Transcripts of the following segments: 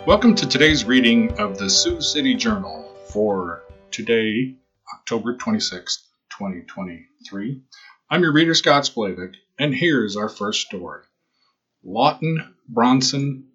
Welcome to today's reading of the Sioux City Journal for today, October 26th, 2023. I'm your reader, Scott Splavik, and here's our first story. Lawton Bronson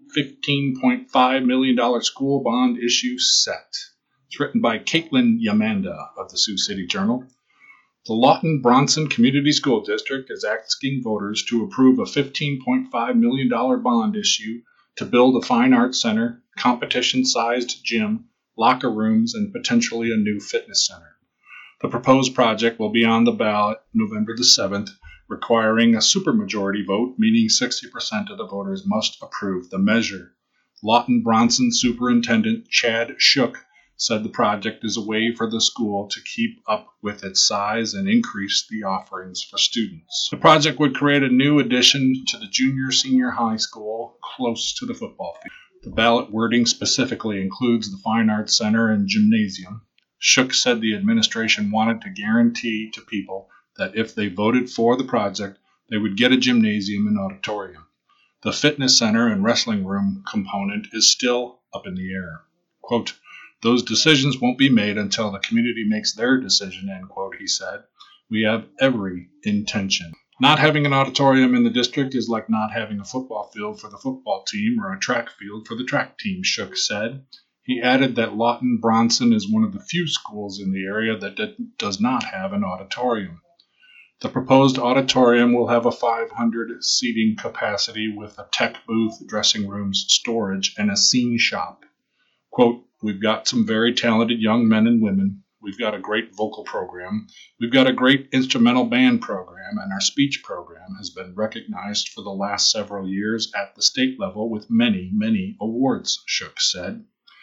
$15.5 million school bond issue set. It's written by Caitlin Yamanda of the Sioux City Journal. The Lawton Bronson Community School District is asking voters to approve a $15.5 million bond issue to build a fine arts center, competition-sized gym, locker rooms, and potentially a new fitness center. The proposed project will be on the ballot November the 7th, requiring a supermajority vote, meaning 60% of the voters must approve the measure. Lawton Bronson Superintendent Chad Shook said the project is a way for the school to keep up with its size and increase the offerings for students. The project would create a new addition to the junior-senior high school close to the football field. The ballot wording specifically includes the Fine Arts Center and gymnasium. Shook said the administration wanted to guarantee to people that if they voted for the project, they would get a gymnasium and auditorium. The fitness center and wrestling room component is still up in the air. Quote, "Those decisions won't be made until the community makes their decision," end quote, he said. "We have every intention." Not having an auditorium in the district is like not having a football field for the football team or a track field for the track team, Shook said. He added that Lawton Bronson is one of the few schools in the area that does not have an auditorium. The proposed auditorium will have a 500 seating capacity with a tech booth, dressing rooms, storage, and a scene shop. Quote, "We've got some very talented young men and women. We've got a great vocal program. We've got a great instrumental band program, and our speech program has been recognized for the last several years at the state level with many, many awards," Shook said.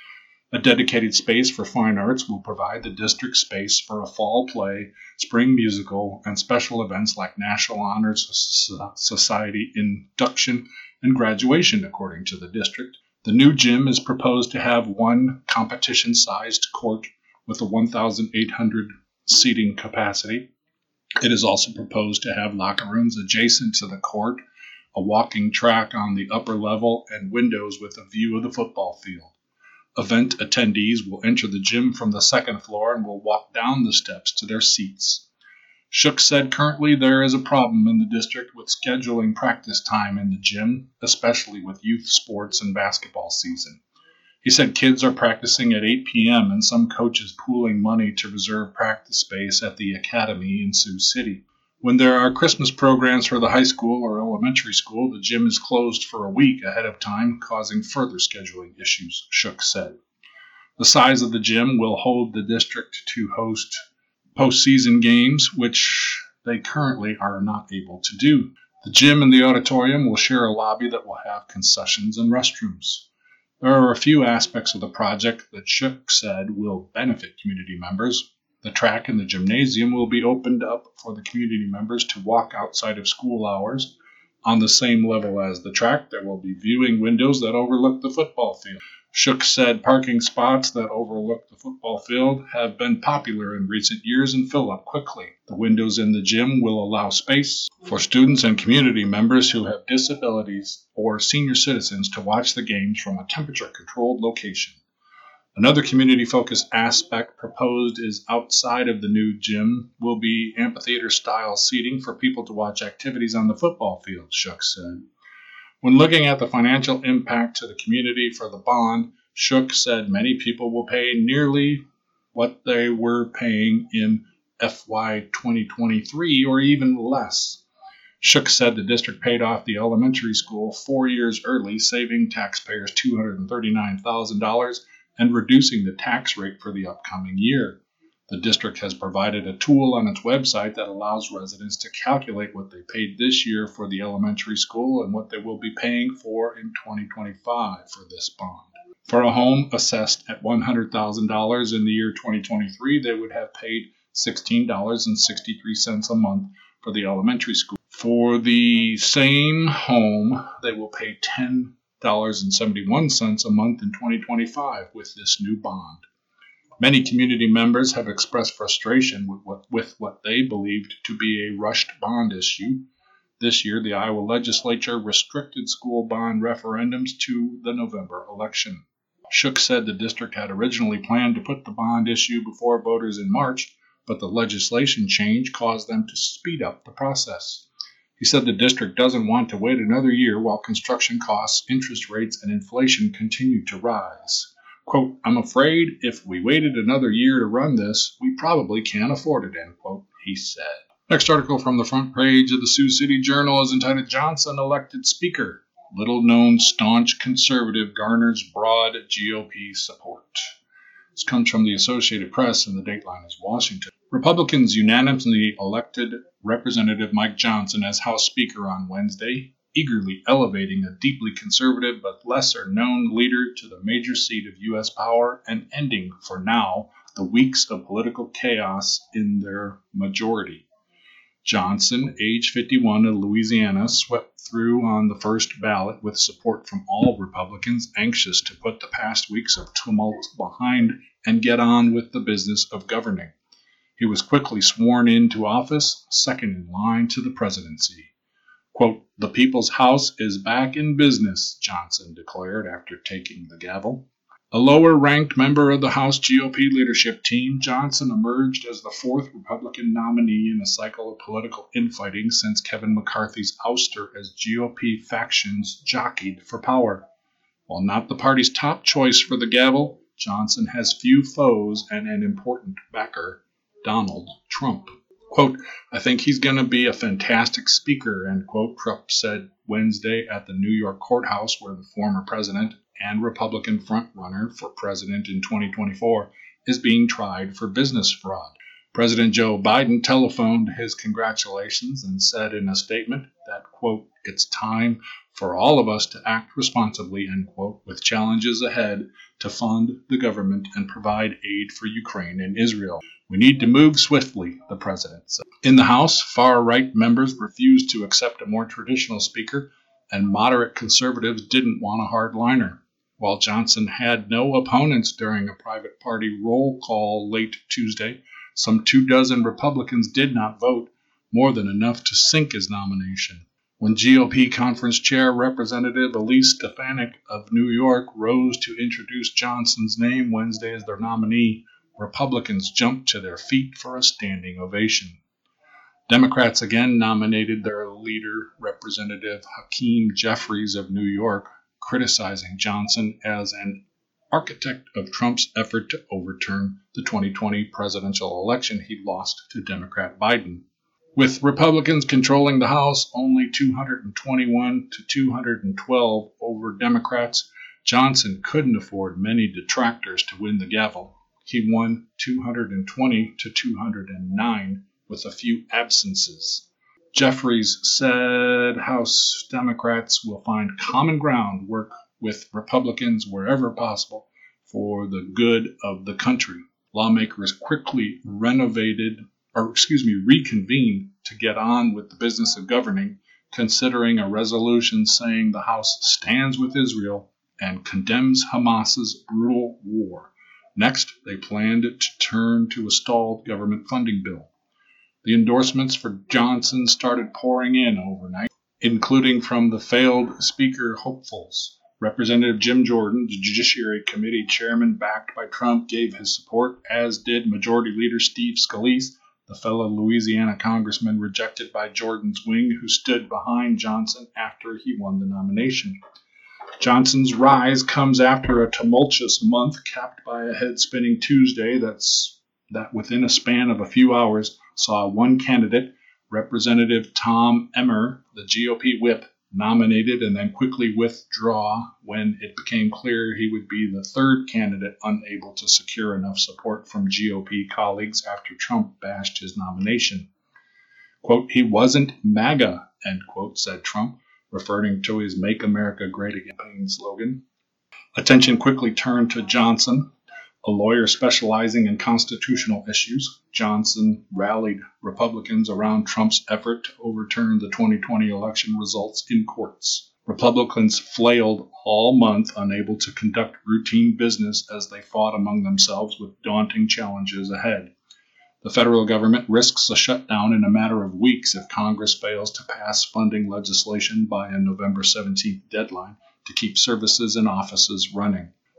A dedicated space for fine arts will provide the district space for a fall play, spring musical, and special events like National Honors Society induction and graduation, according to the district. The new gym is proposed to have one competition-sized court with a 1,800 seating capacity. It is also proposed to have locker rooms adjacent to the court, a walking track on the upper level, and windows with a view of the football field. Event attendees will enter the gym from the second floor and will walk down the steps to their seats. Shook said currently there is a problem in the district with scheduling practice time in the gym, especially with youth sports and basketball season. He said kids are practicing at 8 p.m. and some coaches pooling money to reserve practice space at the academy in Sioux City. When there are Christmas programs for the high school or elementary school, the gym is closed for a week ahead of time, causing further scheduling issues, Shook said. The size of the gym will hold the district to host postseason games, which they currently are not able to do. The gym and the auditorium will share a lobby that will have concessions and restrooms. There are a few aspects of the project that Shook said will benefit community members. The track and the gymnasium will be opened up for the community members to walk outside of school hours. On the same level as the track, there will be viewing windows that overlook the football field. Shook said parking spots that overlook the football field have been popular in recent years and fill up quickly. The windows in the gym will allow space for students and community members who have disabilities or senior citizens to watch the games from a temperature-controlled location. Another community-focused aspect proposed is outside of the new gym will be amphitheater-style seating for people to watch activities on the football field, Shook said. When looking at the financial impact to the community for the bond, Shook said many people will pay nearly what they were paying in FY 2023 or even less. Shook said the district paid off the elementary school 4 years early, saving taxpayers $239,000 and reducing the tax rate for the upcoming year. The district has provided a tool on its website that allows residents to calculate what they paid this year for the elementary school and what they will be paying for in 2025 for this bond. For a home assessed at $100,000 in the year 2023, they would have paid $16.63 a month for the elementary school. For the same home, they will pay $10.71 a month in 2025 with this new bond. Many community members have expressed frustration with what they believed to be a rushed bond issue. This year, the Iowa legislature restricted school bond referendums to the November election. Shook said the district had originally planned to put the bond issue before voters in March, but the legislation change caused them to speed up the process. He said the district doesn't want to wait another year while construction costs, interest rates, and inflation continue to rise. Quote, I'm afraid if we waited another year to run this, we probably can't afford it, end quote, he said. Next article from the front page of the Sioux City Journal is entitled Johnson Elected Speaker. Little-known staunch conservative garners broad GOP support. This comes from the Associated Press, and the dateline is Washington. Republicans unanimously elected Representative Mike Johnson as House Speaker on Wednesday, eagerly elevating a deeply conservative but lesser-known leader to the major seat of U.S. power and ending, for now, the weeks of political chaos in their majority. Johnson, age 51 of Louisiana, swept through on the first ballot with support from all Republicans anxious to put the past weeks of tumult behind and get on with the business of governing. He was quickly sworn into office, second in line to the presidency. Quote, the People's House is back in business, Johnson declared after taking the gavel. A lower-ranked member of the House GOP leadership team, Johnson emerged as the fourth Republican nominee in a cycle of political infighting since Kevin McCarthy's ouster as GOP factions jockeyed for power. While not the party's top choice for the gavel, Johnson has few foes and an important backer, Donald Trump. Quote, I think he's going to be a fantastic speaker, end quote, Trump said Wednesday at the New York courthouse where the former president and Republican frontrunner for president in 2024 is being tried for business fraud. President Joe Biden telephoned his congratulations and said in a statement that, quote, it's time for all of us to act responsibly, end quote, with challenges ahead to fund the government and provide aid for Ukraine and Israel. We need to move swiftly, the president said. In the House, far-right members refused to accept a more traditional speaker, and moderate conservatives didn't want a hardliner. While Johnson had no opponents during a private party roll call late Tuesday, some 24 Republicans did not vote, more than enough to sink his nomination. When GOP Conference Chair Representative Elise Stefanik of New York rose to introduce Johnson's name Wednesday as their nominee, Republicans jumped to their feet for a standing ovation. Democrats again nominated their leader, Representative Hakeem Jeffries of New York, criticizing Johnson as an architect of Trump's effort to overturn the 2020 presidential election he lost to Democrat Biden. With Republicans controlling the House only 221 to 212 over Democrats, Johnson couldn't afford many detractors to win the gavel. He won 220 to 209 with a few absences. Jeffries said House Democrats will find common ground, work with Republicans wherever possible for the good of the country. Lawmakers quickly reconvened to get on with the business of governing, considering a resolution saying the House stands with Israel and condemns Hamas's brutal war. Next, they planned to turn to a stalled government funding bill. The endorsements for Johnson started pouring in overnight, including from the failed Speaker hopefuls. Representative Jim Jordan, the Judiciary Committee chairman backed by Trump, gave his support, as did Majority Leader Steve Scalise, the fellow Louisiana congressman rejected by Jordan's wing, who stood behind Johnson after he won the nomination. Johnson's rise comes after a tumultuous month capped by a head-spinning Tuesday that within a span of a few hours saw one candidate, Representative Tom Emmer, the GOP whip, nominated and then quickly withdraw when it became clear he would be the third candidate unable to secure enough support from GOP colleagues after Trump bashed his nomination. Quote, he wasn't MAGA, end quote, said Trump, referring to his Make America Great Again campaign slogan. Attention quickly turned to Johnson, a lawyer specializing in constitutional issues. Johnson rallied Republicans around Trump's effort to overturn the 2020 election results in courts. Republicans flailed all month, unable to conduct routine business as they fought among themselves with daunting challenges ahead. The federal government risks a shutdown in a matter of weeks if Congress fails to pass funding legislation by a November 17th deadline to keep services and offices running.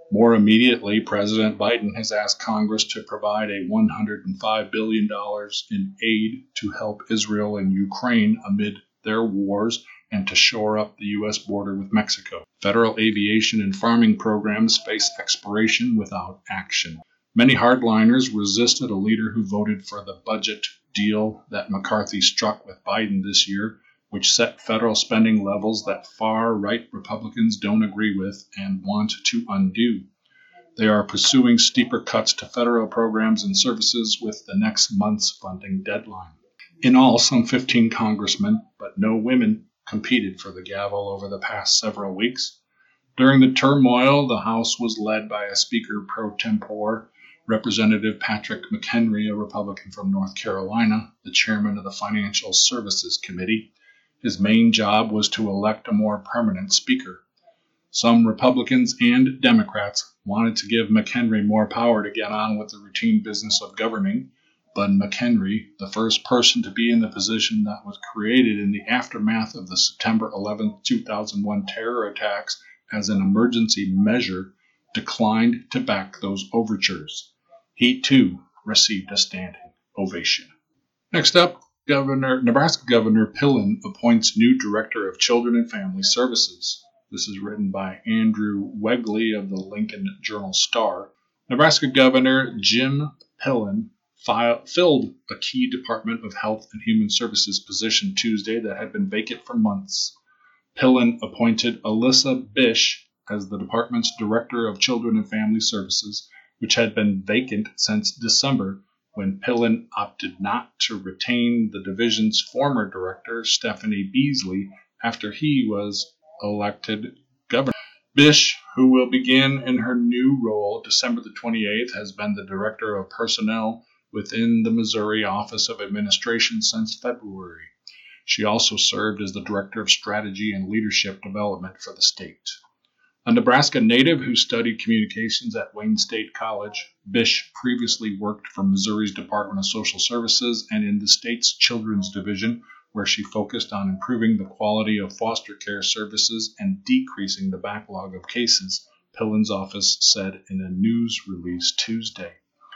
More immediately, President Biden has asked Congress to provide a $105 billion in aid to help Israel and Ukraine amid their wars and to shore up the U.S. border with Mexico. Federal aviation and farming programs face expiration without action. Many hardliners resisted a leader who voted for the budget deal that McCarthy struck with Biden this year, which set federal spending levels that far-right Republicans don't agree with and want to undo. They are pursuing steeper cuts to federal programs and services with the next month's funding deadline. In all, some 15 congressmen, but no women, competed for the gavel over the past several weeks. During the turmoil, the House was led by a Speaker pro tempore, Representative Patrick McHenry, a Republican from North Carolina, the chairman of the Financial Services Committee. His main job was to elect a more permanent speaker. Some Republicans and Democrats wanted to give McHenry more power to get on with the routine business of governing, but McHenry, the first person to be in the position that was created in the aftermath of the September 11, 2001 terror attacks as an emergency measure, declined to back those overtures. He, too, received a standing ovation. Next up, Nebraska Governor Pillen appoints new Director of Children and Family Services. This is written by Andrew Wegley of the Lincoln Journal-Star. Nebraska Governor Jim Pillen filled a key Department of Health and Human Services position Tuesday that had been vacant for months. Pillen appointed Alyssa Bish as the department's Director of Children and Family Services, which had been vacant since December, when Pillen opted not to retain the division's former director, Stephanie Beasley, after he was elected governor. Bish, who will begin in her new role December the 28th, has been the Director of Personnel within the Missouri Office of Administration since February. She also served as the Director of Strategy and Leadership Development for the state. A Nebraska native who studied communications at Wayne State College, Bish previously worked for Missouri's Department of Social Services and in the state's Children's Division, where she focused on improving the quality of foster care services and decreasing the backlog of cases, Pillen's office said in a news release Tuesday.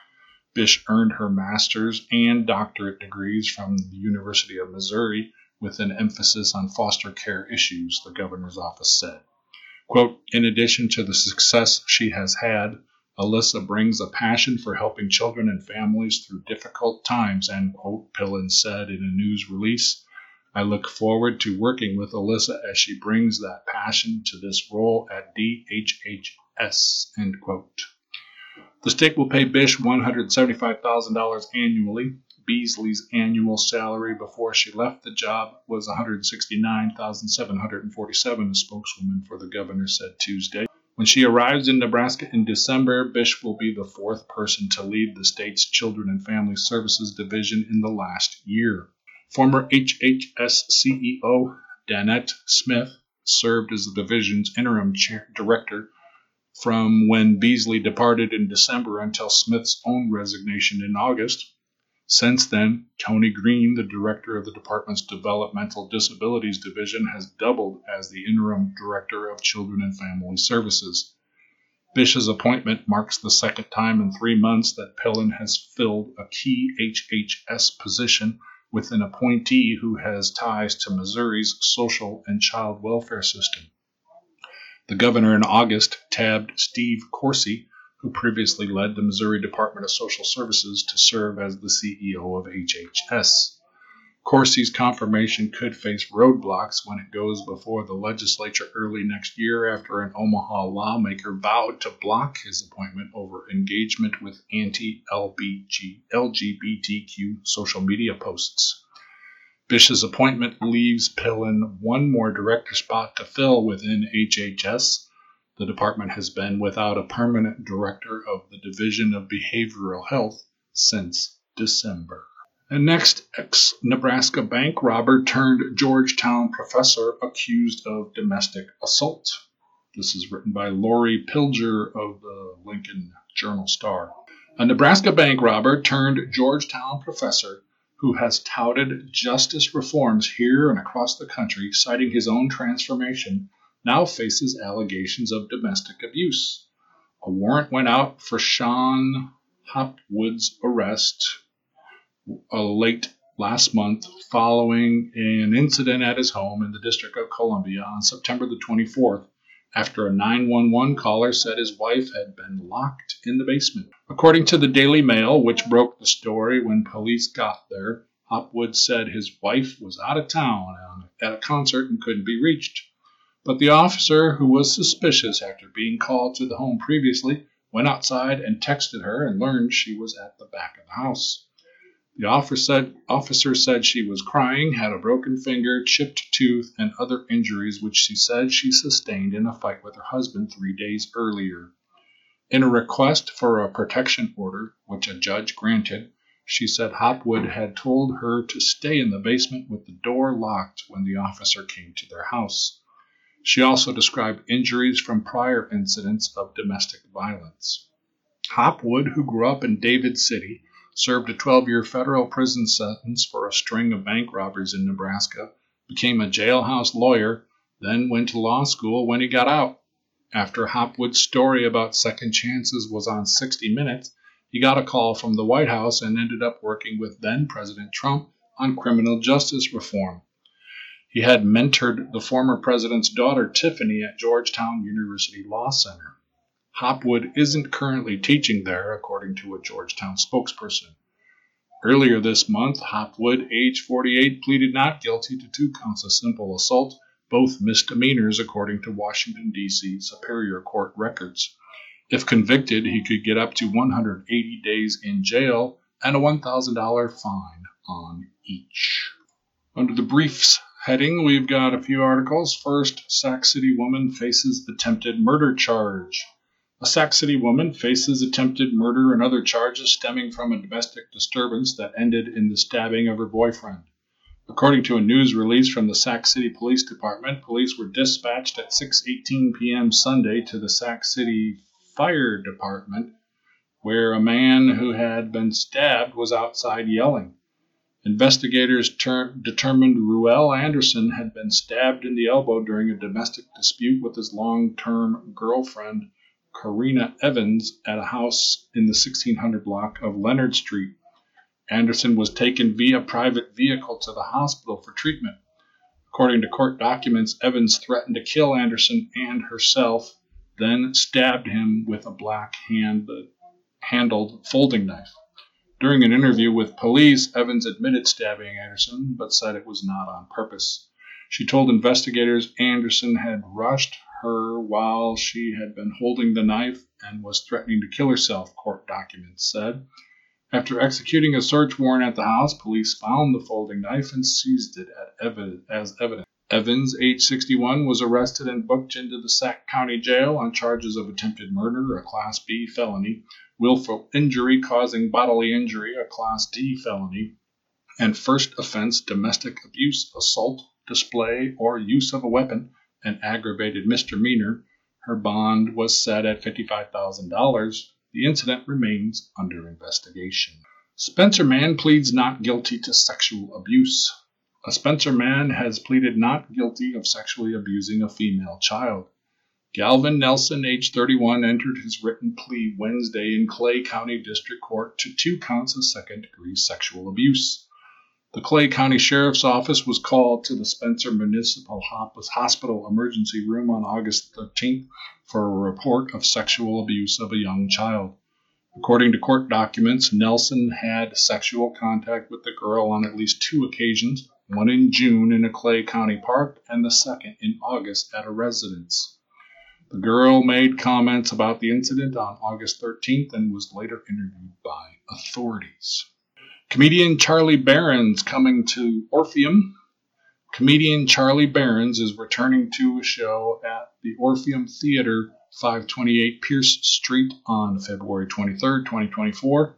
Bish earned her master's and doctorate degrees from the University of Missouri with an emphasis on foster care issues, the governor's office said. Quote, in addition to the success she has had, Alyssa brings a passion for helping children and families through difficult times, end quote, Pillen said in a news release. I look forward to working with Alyssa as she brings that passion to this role at DHHS, end quote. The state will pay Bish $175,000 annually. Beasley's annual salary before she left the job was $169,747, a spokeswoman for the governor said Tuesday. When she arrives in Nebraska in December, Bish will be the fourth person to lead the state's Children and Family Services Division in the last year. Former HHS CEO Danette Smith served as the division's interim director from when Beasley departed in December until Smith's own resignation in August. Since then, Tony Green, the director of the department's Developmental Disabilities Division, has doubled as the interim director of Children and Family Services. Bish's appointment marks the second time in 3 months that Pillen has filled a key HHS position with an appointee who has ties to Missouri's social and child welfare system. The governor in August tabbed Steve Coursey, who previously led the Missouri Department of Social Services, to serve as the CEO of HHS. Coursey's confirmation could face roadblocks when it goes before the legislature early next year after an Omaha lawmaker vowed to block his appointment over engagement with anti-LGBTQ social media posts. Bish's appointment leaves Pillen one more director spot to fill within HHS. The department has been without a permanent director of the Division of Behavioral Health since December. And next, ex-Nebraska bank robber turned Georgetown professor accused of domestic assault. This is written by Lori Pilger of the Lincoln Journal-Star. A Nebraska bank robber turned Georgetown professor who has touted justice reforms here and across the country, citing his own transformation, now faces allegations of domestic abuse. A warrant went out for Sean Hopwood's arrest late last month following an incident at his home in the District of Columbia on September the 24th after a 911 caller said his wife had been locked in the basement. According to the Daily Mail, which broke the story when police got there, Hopwood said his wife was out of town at a concert and couldn't be reached. But the officer, who was suspicious after being called to the home previously, went outside and texted her and learned she was at the back of the house. The officer said she was crying, had a broken finger, chipped tooth, and other injuries which she said she sustained in a fight with her husband 3 days earlier. In a request for a protection order, which a judge granted, she said Hopwood had told her to stay in the basement with the door locked when the officer came to their house. She also described injuries from prior incidents of domestic violence. Hopwood, who grew up in David City, served a 12-year federal prison sentence for a string of bank robberies in Nebraska, became a jailhouse lawyer, then went to law school when he got out. After Hopwood's story about second chances was on 60 Minutes, he got a call from the White House and ended up working with then-President Trump on criminal justice reform. He had mentored the former president's daughter, Tiffany, at Georgetown University Law Center. Hopwood isn't currently teaching there, according to a Georgetown spokesperson. Earlier this month, Hopwood, age 48, pleaded not guilty to 2 counts of simple assault, both misdemeanors according to Washington, D.C. Superior Court records. If convicted, he could get up to 180 days in jail and a $1,000 fine on each. Under the briefs heading, we've got a few articles. First, Sac City woman faces attempted murder charge. A Sac City woman faces attempted murder and other charges stemming from a domestic disturbance that ended in the stabbing of her boyfriend. According to a news release from the Sac City Police Department, police were dispatched at 6:18 p.m. Sunday to the Sac City Fire Department, where a man who had been stabbed was outside yelling. Investigators determined Ruel Anderson had been stabbed in the elbow during a domestic dispute with his long-term girlfriend, Karina Evans, at a house in the 1600 block of Leonard Street. Anderson was taken via private vehicle to the hospital for treatment. According to court documents, Evans threatened to kill Anderson and herself, then stabbed him with a black-handled folding knife. During an interview with police, Evans admitted stabbing Anderson, but said it was not on purpose. She told investigators Anderson had rushed her while she had been holding the knife and was threatening to kill herself, court documents said. After executing a search warrant at the house, police found the folding knife and seized it as evidence. Evans, age 61, was arrested and booked into the Sac County Jail on charges of attempted murder, a Class B felony, willful injury causing bodily injury, a Class D felony, and first offense domestic abuse, assault, display, or use of a weapon, an aggravated misdemeanor. Her bond was set at $55,000. The incident remains under investigation. Spencer man pleads not guilty to sexual abuse. A Spencer man has pleaded not guilty of sexually abusing a female child. Galvin Nelson, age 31, entered his written plea Wednesday in Clay County District Court to 2 counts of second-degree sexual abuse. The Clay County Sheriff's Office was called to the Spencer Municipal Hospital emergency room on August 13th for a report of sexual abuse of a young child. According to court documents, Nelson had sexual contact with the girl on at least 2 occasions, one in June in a Clay County park and the second in August at a residence. The girl made comments about the incident on August 13th and was later interviewed by authorities. Comedian Charlie Berens coming to Orpheum. Comedian Charlie Berens is returning to a show at the Orpheum Theater, 528 Pierce Street on February 23, 2024.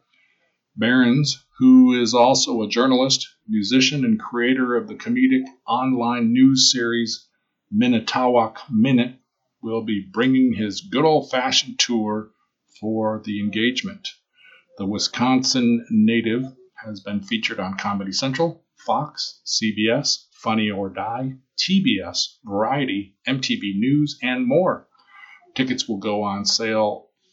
Berens, who is also a journalist, musician, and creator of the comedic online news series Minnetonka Minute, will be bringing his good old-fashioned tour for the engagement. The Wisconsin native has been featured on Comedy Central, Fox, CBS, Funny or Die, TBS, Variety, MTV News, and more. Tickets will go on sale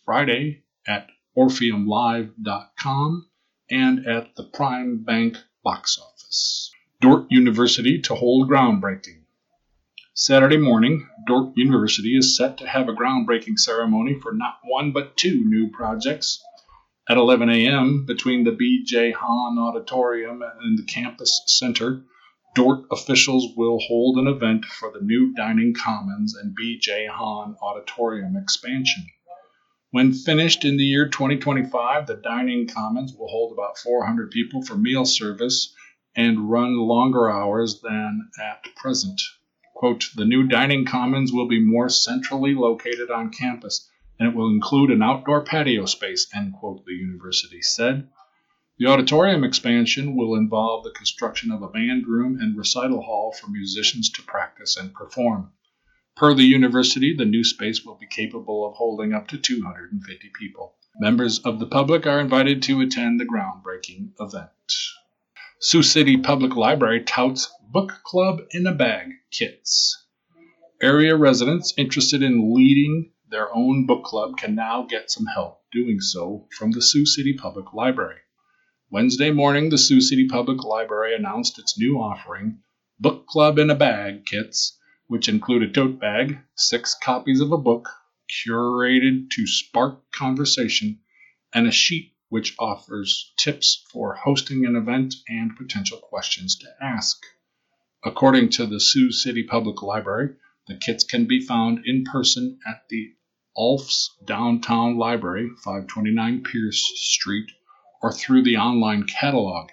Friday at orpheumlive.com and at the Prime Bank box office. Dordt University to hold groundbreaking. Saturday morning, Dordt University is set to have a groundbreaking ceremony for not one but two new projects. At 11 a.m., between the B.J. Hahn Auditorium and the Campus Center, Dordt officials will hold an event for the new Dining Commons and B.J. Hahn Auditorium expansion. When finished in the year 2025, the Dining Commons will hold about 400 people for meal service and run longer hours than at present. Quote, the new Dining Commons will be more centrally located on campus, and it will include an outdoor patio space, end quote, the university said. The auditorium expansion will involve the construction of a band room and recital hall for musicians to practice and perform. Per the university, the new space will be capable of holding up to 250 people. Members of the public are invited to attend the groundbreaking event. Sioux City Public Library touts Book Club in a Bag kits. Area residents interested in leading their own book club can now get some help doing so from the Sioux City Public Library. Wednesday morning, the Sioux City Public Library announced its new offering, Book Club in a Bag kits, which include a tote bag, 6 copies of a book curated to spark conversation, and a sheet which offers tips for hosting an event and potential questions to ask. According to the Sioux City Public Library, the kits can be found in person at the Alf's Downtown Library, 529 Pierce Street, or through the online catalog,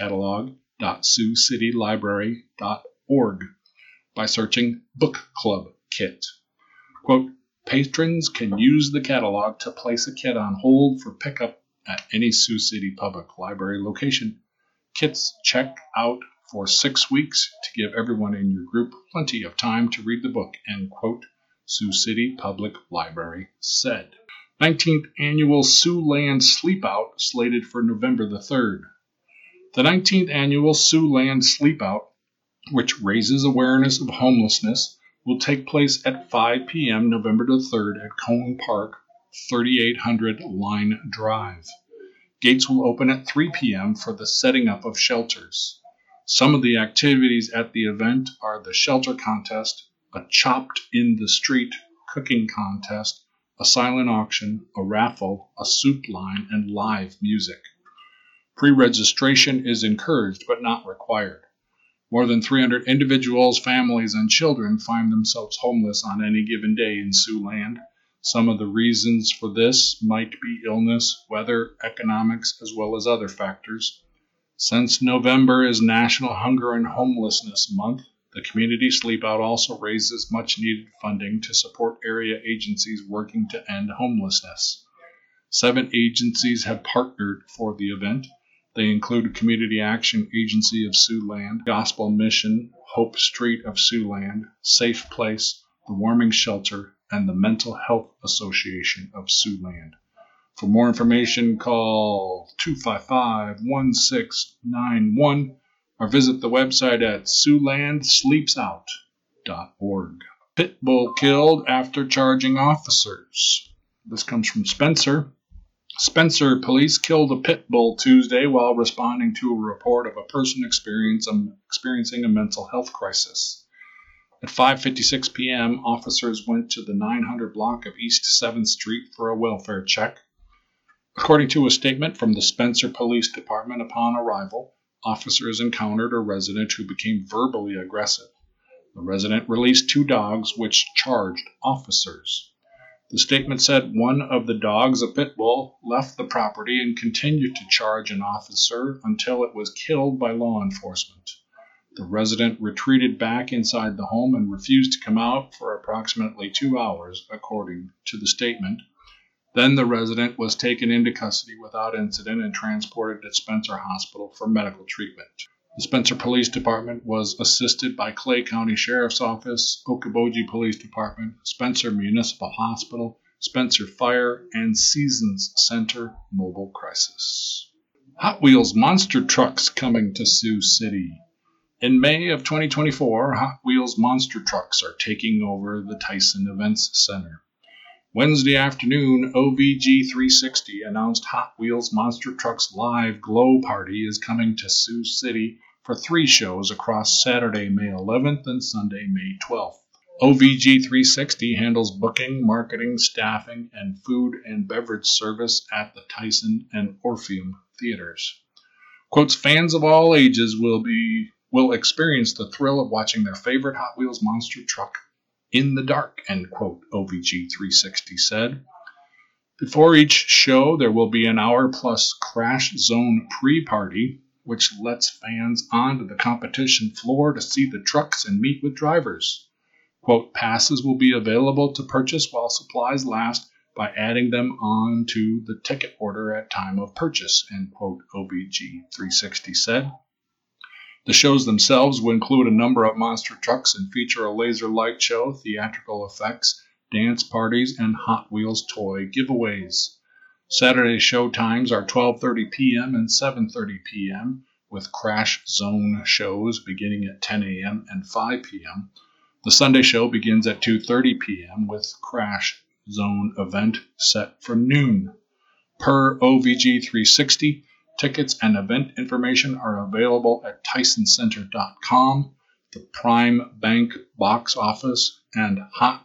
catalog.siouxcitylibrary.org, by searching Book Club Kit. Quote, patrons can use the catalog to place a kit on hold for pickup at any Sioux City Public Library location. Kits check out for 6 weeks to give everyone in your group plenty of time to read the book, end quote, Sioux City Public Library said. 19th Annual Siouxland Sleepout slated for November the 3rd. The 19th Annual Siouxland Sleepout, which raises awareness of homelessness, will take place at 5 p.m. November the 3rd at Cone Park, 3800 Line Drive. Gates will open at 3 p.m. for the setting up of shelters. Some of the activities at the event are the shelter contest, a chopped in the street cooking contest, a silent auction, a raffle, a soup line, and live music. Pre-registration is encouraged but not required. More than 300 individuals, families, and children find themselves homeless on any given day in Siouxland. Some of the reasons for this might be illness, weather, economics, as well as other factors. Since November is National Hunger and Homelessness Month, the Community Sleepout also raises much-needed funding to support area agencies working to end homelessness. 7 agencies have partnered for the event. They include Community Action Agency of Siouxland, Gospel Mission, Hope Street of Siouxland, Safe Place, the Warming Shelter, and the Mental Health Association of Siouxland. For more information, call 255-1691 or visit the website at siouxlandsleepsout.org. Pit bull killed after charging officers. This comes from Spencer. Spencer police killed a pit bull Tuesday while responding to a report of a person experiencing a mental health crisis. At 5:56 p.m., officers went to the 900 block of East 7th Street for a welfare check. According to a statement from the Spencer Police Department, upon arrival, officers encountered a resident who became verbally aggressive. The resident released 2 dogs which charged officers. The statement said one of the dogs, a pit bull, left the property and continued to charge an officer until it was killed by law enforcement. The resident retreated back inside the home and refused to come out for approximately 2 hours, according to the statement. Then the resident was taken into custody without incident and transported to Spencer Hospital for medical treatment. The Spencer Police Department was assisted by Clay County Sheriff's Office, Okoboji Police Department, Spencer Municipal Hospital, Spencer Fire, and Seasons Center Mobile Crisis. Hot Wheels monster trucks coming to Sioux City. In May of 2024, Hot Wheels monster trucks are taking over the Tyson Events Center. Wednesday afternoon, OVG 360 announced Hot Wheels Monster Trucks Live Glow Party is coming to Sioux City for 3 shows across Saturday, May 11th and Sunday, May 12th. OVG 360 handles booking, marketing, staffing, and food and beverage service at the Tyson and Orpheum theaters. Quotes, fans of all ages will experience the thrill of watching their favorite Hot Wheels monster truck in the dark, end quote, OVG 360 said. Before each show, there will be an hour-plus Crash Zone pre-party, which lets fans onto the competition floor to see the trucks and meet with drivers. Quote, passes will be available to purchase while supplies last by adding them on to the ticket order at time of purchase, end quote, OVG 360 said. The shows themselves will include a number of monster trucks and feature a laser light show, theatrical effects, dance parties, and Hot Wheels toy giveaways. Saturday show times are 12:30 p.m. and 7:30 p.m., with Crash Zone shows beginning at 10 a.m. and 5 p.m. The Sunday show begins at 2:30 p.m. with Crash Zone event set for noon. Per OVG 360, tickets and event information are available at TysonCenter.com, the Prime Bank box office, and Hot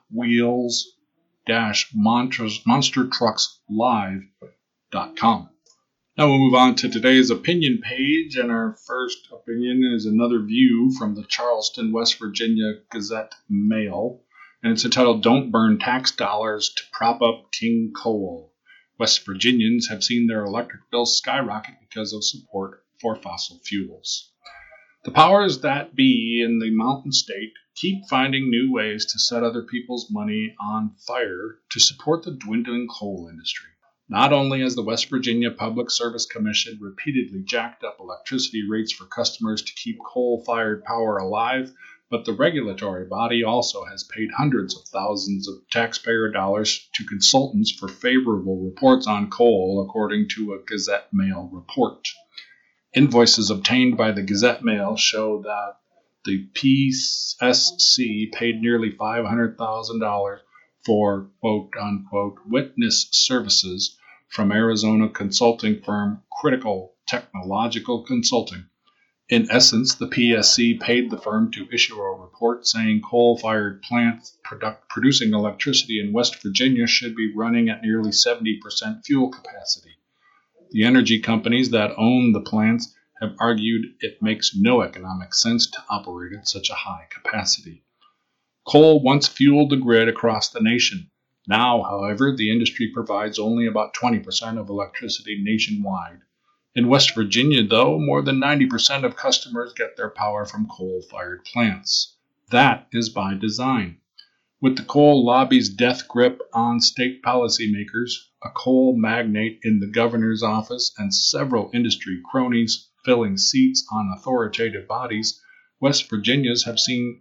Wheels-MonsterTrucksLive.com. Now we'll move on to today's opinion page, and our first opinion is another view from the Charleston, West Virginia Gazette-Mail, and it's entitled, Don't Burn Tax Dollars to Prop Up King Coal. West Virginians have seen their electric bills skyrocket because of support for fossil fuels. The powers that be in the Mountain State keep finding new ways to set other people's money on fire to support the dwindling coal industry. Not only has the West Virginia Public Service Commission repeatedly jacked up electricity rates for customers to keep coal-fired power alive, but the regulatory body also has paid hundreds of thousands of taxpayer dollars to consultants for favorable reports on coal, according to a Gazette-Mail report. Invoices obtained by the Gazette-Mail show that the PSC paid nearly $500,000 for quote-unquote witness services from Arizona consulting firm Critical Technological Consulting. In essence, the PSC paid the firm to issue a report saying coal-fired plants producing electricity in West Virginia should be running at nearly 70% fuel capacity. The energy companies that own the plants have argued it makes no economic sense to operate at such a high capacity. Coal once fueled the grid across the nation. Now, however, the industry provides only about 20% of electricity nationwide. In West Virginia, though, more than 90% of customers get their power from coal-fired plants. That is by design. With the coal lobby's death grip on state policymakers, a coal magnate in the governor's office, and several industry cronies filling seats on authoritative bodies, West Virginians have seen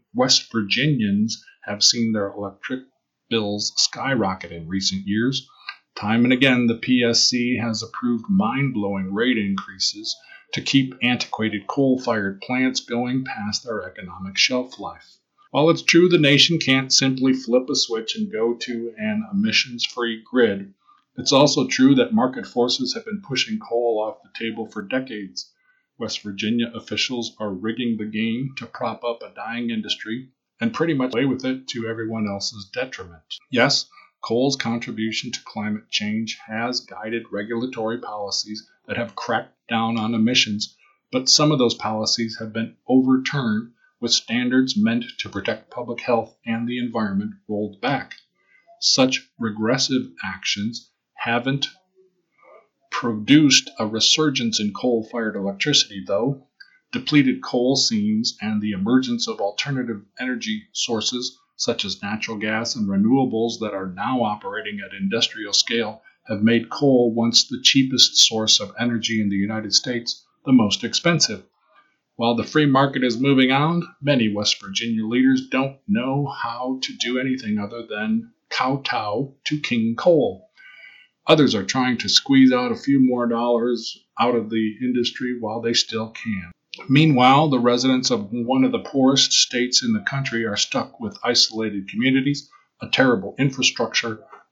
their electric bills skyrocket in recent years. Time and again, the PSC has approved mind-blowing rate increases to keep antiquated coal-fired plants going past their economic shelf life. While it's true the nation can't simply flip a switch and go to an emissions-free grid, it's also true that market forces have been pushing coal off the table for decades. West Virginia officials are rigging the game to prop up a dying industry and pretty much away with it to everyone else's detriment. Yes, coal's contribution to climate change has guided regulatory policies that have cracked down on emissions, but some of those policies have been overturned with standards meant to protect public health and the environment rolled back. Such regressive actions haven't produced a resurgence in coal-fired electricity, though. Depleted coal seams and the emergence of alternative energy sources such as natural gas and renewables that are now operating at industrial scale have made coal, once the cheapest source of energy in the United States, the most expensive. While the free market is moving on, many West Virginia leaders don't know how to do anything other than kowtow to King Coal. Others are trying to squeeze out a few more dollars out of the industry while they still can. Meanwhile, the residents of one of the poorest states in the country are stuck with isolated communities, a terrible infrastructure,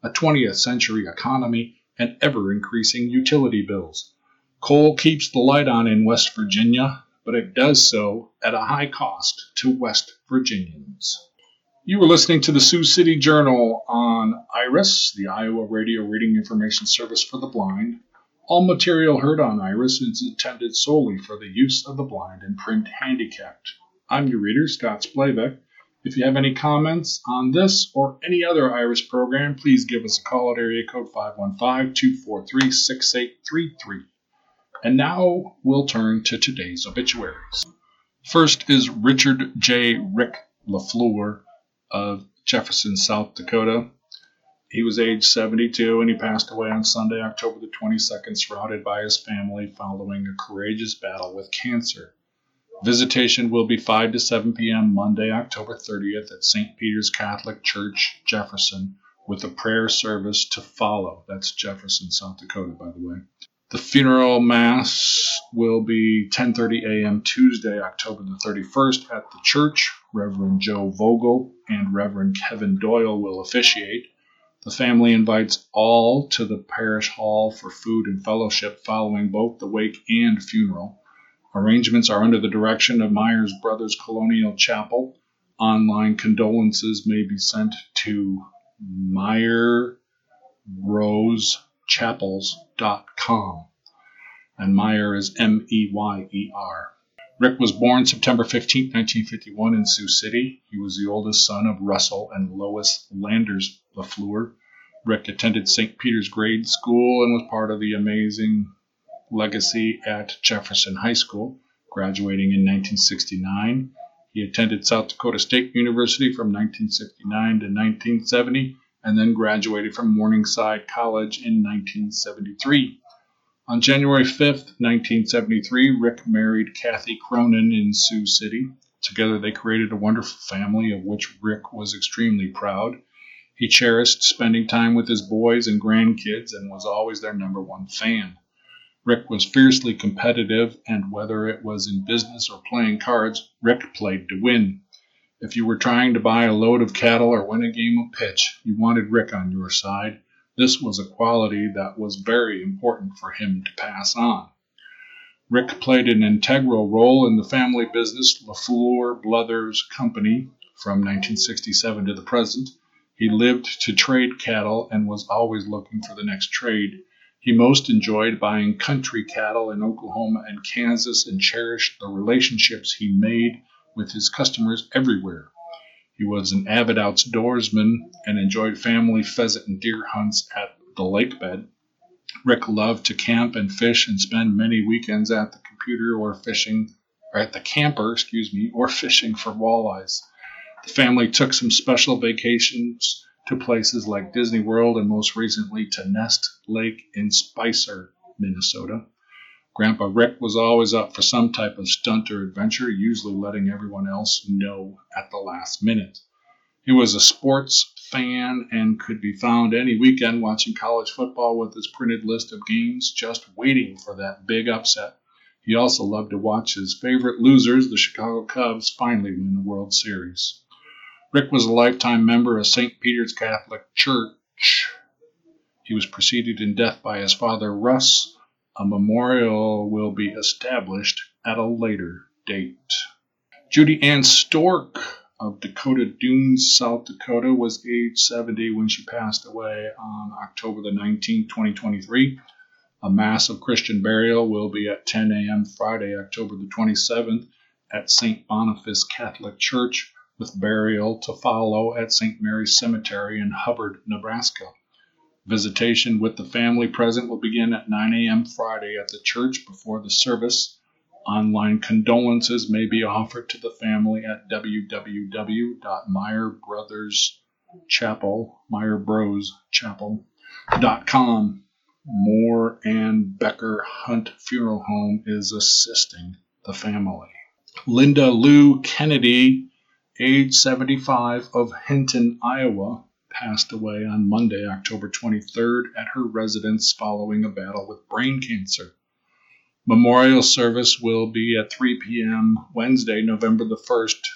a 20th century economy, and ever-increasing utility bills. Coal keeps the light on in West Virginia, but it does so at a high cost to West Virginians. You were listening to the Sioux City Journal on IRIS, the Iowa Radio Reading Information Service for the Blind. All material heard on IRIS is intended solely for the use of the blind and print handicapped. I'm your reader, Scott Splavek. If you have any comments on this or any other IRIS program, please give us a call at area code 515-243-6833. And now we'll turn to today's obituaries. First is Richard J. Rick LaFleur of Jefferson, South Dakota. He was age 72 and he passed away on Sunday, October the 22nd, surrounded by his family following a courageous battle with cancer. Visitation will be 5 to 7 p.m. Monday, October 30th at St. Peter's Catholic Church, Jefferson, with a prayer service to follow. That's Jefferson, South Dakota, by the way. The funeral mass will be 10:30 a.m. Tuesday, October the 31st at the church. Reverend Joe Vogel and Reverend Kevin Doyle will officiate. The family invites all to the parish hall for food and fellowship following both the wake and funeral. Arrangements are under the direction of Myers Brothers Colonial Chapel. Online condolences may be sent to meyerbrosechapels.com. And Meyer is M-E-Y-E-R. Rick was born September 15, 1951 in Sioux City. He was the oldest son of Russell and Lois Landers LaFleur. Rick attended St. Peter's Grade School and was part of the amazing legacy at Jefferson High School, graduating in 1969. He attended South Dakota State University from 1969 to 1970, and then graduated from Morningside College in 1973. On January 5th, 1973, Rick married Kathy Cronin in Sioux City. Together they created a wonderful family of which Rick was extremely proud. He cherished spending time with his boys and grandkids and was always their number one fan. Rick was fiercely competitive, and whether it was in business or playing cards, Rick played to win. If you were trying to buy a load of cattle or win a game of pitch, you wanted Rick on your side. This was a quality that was very important for him to pass on. Rick played an integral role in the family business LaFleur Brothers Company from 1967 to the present. He lived to trade cattle and was always looking for the next trade. He most enjoyed buying country cattle in Oklahoma and Kansas and cherished the relationships he made with his customers everywhere. He was an avid outdoorsman and enjoyed family pheasant and deer hunts at the lake bed. Rick loved to camp and fish and spend many weekends at the camper, or fishing for walleyes. The family took some special vacations to places like Disney World and most recently to Nest Lake in Spicer, Minnesota. Grandpa Rick was always up for some type of stunt or adventure, usually letting everyone else know at the last minute. He was a sports fan and could be found any weekend watching college football with his printed list of games, just waiting for that big upset. He also loved to watch his favorite losers, the Chicago Cubs, finally win the World Series. Rick was a lifetime member of St. Peter's Catholic Church. He was preceded in death by his father, Russ. A memorial will be established at a later date. Judy Ann Stork of Dakota Dunes, South Dakota, was age 70 when she passed away on October the 19th, 2023. A mass of Christian burial will be at 10 a.m. Friday, October the 27th at St. Boniface Catholic Church, with burial to follow at St. Mary's Cemetery in Hubbard, Nebraska. Visitation with the family present will begin at 9 a.m. Friday at the church before the service. Online condolences may be offered to the family at www.meyerbrosechapel.com. Moore and Becker Hunt Funeral Home is assisting the family. Linda Lou Kennedy, age 75, of Hinton, Iowa, passed away on Monday, October 23rd, at her residence following a battle with brain cancer. Memorial service will be at 3 p.m. Wednesday, November the 1st,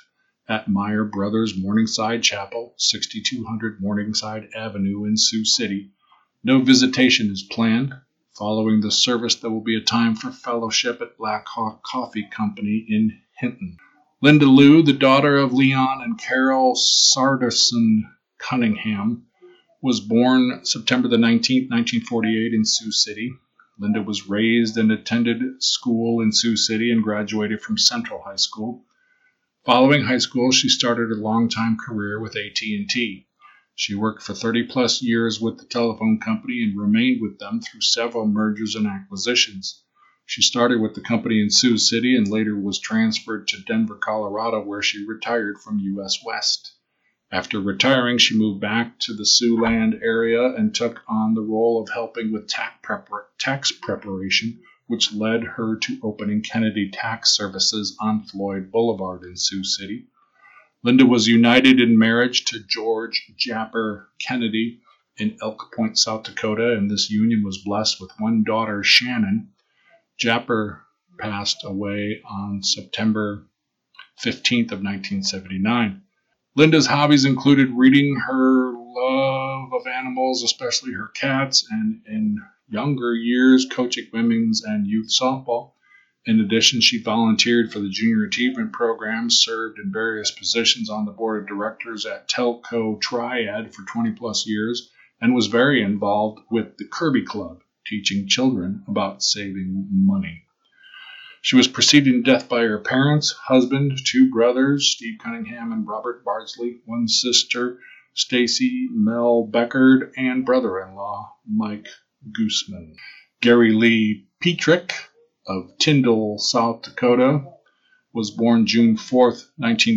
at Meyer Brothers Morningside Chapel, 6200 Morningside Avenue in Sioux City. No visitation is planned. Following the service, there will be a time for fellowship at Black Hawk Coffee Company in Hinton. Linda Liu, the daughter of Leon and Carol Sarderson Cunningham, was born September the 19th, 1948 in Sioux City. Linda was raised and attended school in Sioux City and graduated from Central High School. Following high school, she started a long-time career with AT&T. She worked for 30-plus years with the telephone company and remained with them through several mergers and acquisitions. She started with the company in Sioux City and later was transferred to Denver, Colorado, where she retired from U.S. West. After retiring, she moved back to the Siouxland area and took on the role of helping with tax preparation, which led her to opening Kennedy Tax Services on Floyd Boulevard in Sioux City. Linda was united in marriage to George Japper Kennedy in Elk Point, South Dakota, and this union was blessed with one daughter, Shannon. Japper passed away on September 15th of 1979. Linda's hobbies included reading, her love of animals, especially her cats, and in younger years, coaching women's and youth softball. In addition, she volunteered for the Junior Achievement Program, served in various positions on the board of directors at Telco Triad for 20-plus years, and was very involved with the Kirby Club, teaching children about saving money. She was preceded to death by her parents, husband, two brothers, Steve Cunningham and Robert Bardsley, one sister, Stacy Mel Beckard, and brother-in-law, Mike Gooseman. Gary Lee Petrick of Tyndall, South Dakota, was born June 4th,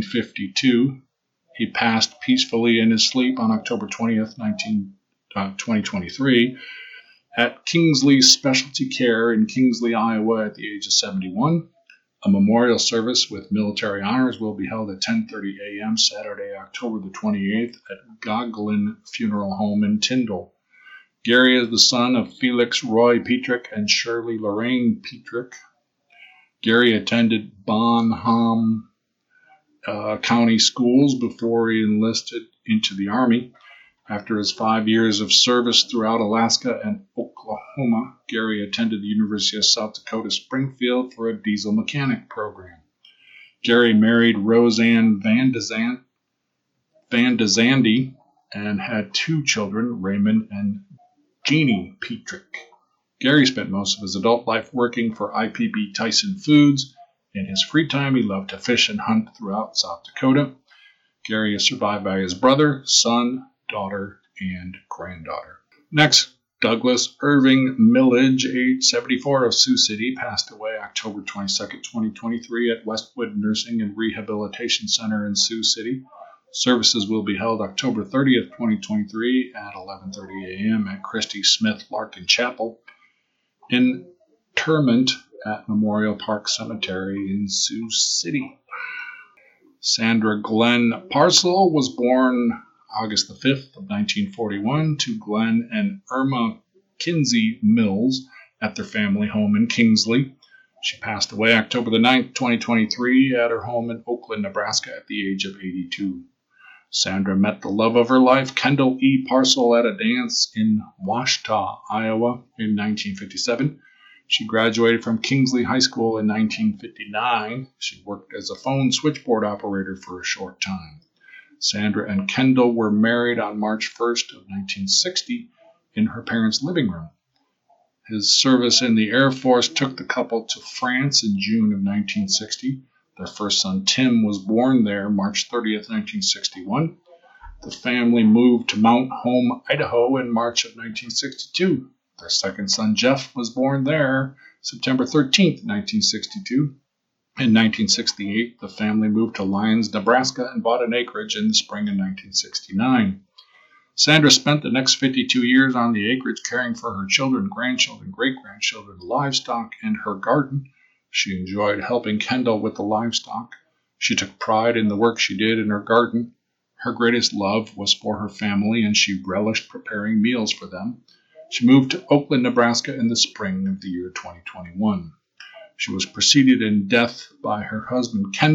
1952. He passed peacefully in his sleep on October 20th, 2023. At Kingsley Specialty Care in Kingsley, Iowa at the age of 71. A memorial service with military honors will be held at 10:30 a.m. Saturday, October the 28th at Goglin Funeral Home in Tyndall. Gary is the son of Felix Roy Petrick and Shirley Lorraine Petrick. Gary attended Bonham County schools before he enlisted into the Army. After his 5 years of service throughout Alaska and Oklahoma, Gary attended the University of South Dakota Springfield for a diesel mechanic program. Gary married Roseanne Van de Zandy and had two children, Raymond and Jeannie Petrick. Gary spent most of his adult life working for IPB Tyson Foods. In his free time, he loved to fish and hunt throughout South Dakota. Gary is survived by his brother, son, daughter, and granddaughter. Next, Douglas Irving Millage, age 74, of Sioux City, passed away October 22, 2023 at Westwood Nursing and Rehabilitation Center in Sioux City. Services will be held October 30th, 2023 at 11:30 a.m. at Christy Smith Larkin Chapel. Interment at Memorial Park Cemetery in Sioux City. Sandra Glenn Parcel was born August the 5th of 1941 to Glenn and Irma Kinsey Mills at their family home in Kingsley. She passed away October the 9th, 2023 at her home in Oakland, Nebraska at the age of 82. Sandra met the love of her life, Kendall E. Parcel, at a dance in Washita, Iowa in 1957. She graduated from Kingsley High School in 1959. She worked as a phone switchboard operator for a short time. Sandra and Kendall were married on March 1st of 1960 in her parents' living room. His service in the Air Force took the couple to France in June of 1960. Their first son, Tim, was born there March 30th, 1961. The family moved to Mount Home, Idaho in March of 1962. Their second son, Jeff, was born there September 13th, 1962. In 1968, the family moved to Lyons, Nebraska, and bought an acreage in the spring of 1969. Sandra spent the next 52 years on the acreage caring for her children, grandchildren, great-grandchildren, livestock, and her garden. She enjoyed helping Kendall with the livestock. She took pride in the work she did in her garden. Her greatest love was for her family, and she relished preparing meals for them. She moved to Oakland, Nebraska in the spring of the year 2021. She was preceded in death by her husband, Kendall.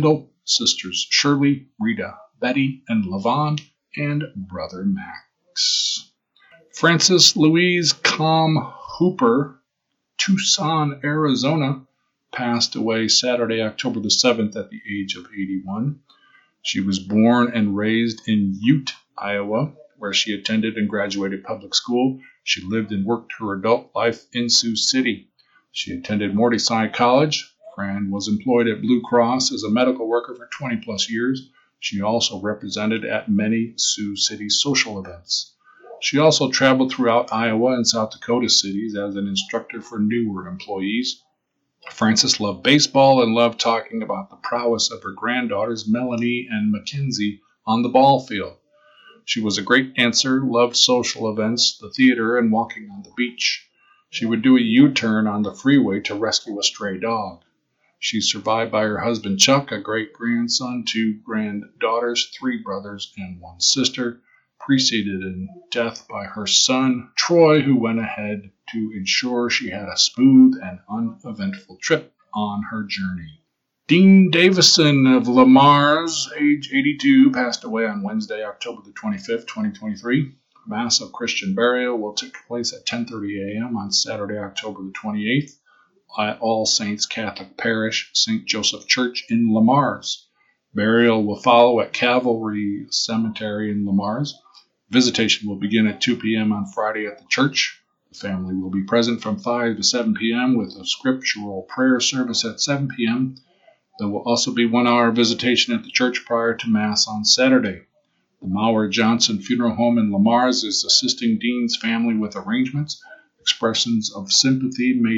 sisters Shirley, Rita, Betty, and Levon, and brother Max. Frances Louise Com Hooper, Tucson, Arizona, passed away Saturday, October the 7th at the age of 81. She was born and raised in Ute, Iowa, where she attended and graduated public school. She lived and worked her adult life in Sioux City. She attended Morningside College. Fran was employed at Blue Cross as a medical worker for 20 plus years. She also represented at many Sioux City social events. She also traveled throughout Iowa and South Dakota cities as an instructor for newer employees. Frances loved baseball and loved talking about the prowess of her granddaughters Melanie and Mackenzie on the ball field. She was a great dancer, loved social events, the theater, and walking on the beach. She would do a U-turn on the freeway to rescue a stray dog. She's survived by her husband Chuck, a great-grandson, 2 granddaughters, 3 brothers, and 1 sister, preceded in death by her son Troy, who went ahead to ensure she had a smooth and uneventful trip on her journey. Dean Davison of Lamar's, age 82, passed away on Wednesday, October the 25th, 2023. Mass of Christian burial will take place at 10:30 a.m. on Saturday, October the 28th, at All Saints Catholic Parish, St. Joseph Church in Lamar's. Burial will follow at Calvary Cemetery in Lamar's. Visitation will begin at 2 p.m. on Friday at the church. The family will be present from 5 to 7 p.m. with a scriptural prayer service at 7 p.m. There will also be 1-hour visitation at the church prior to Mass on Saturday. The Maurer Johnson Funeral Home in Lamar's is assisting Dean's family with arrangements. Expressions of sympathy may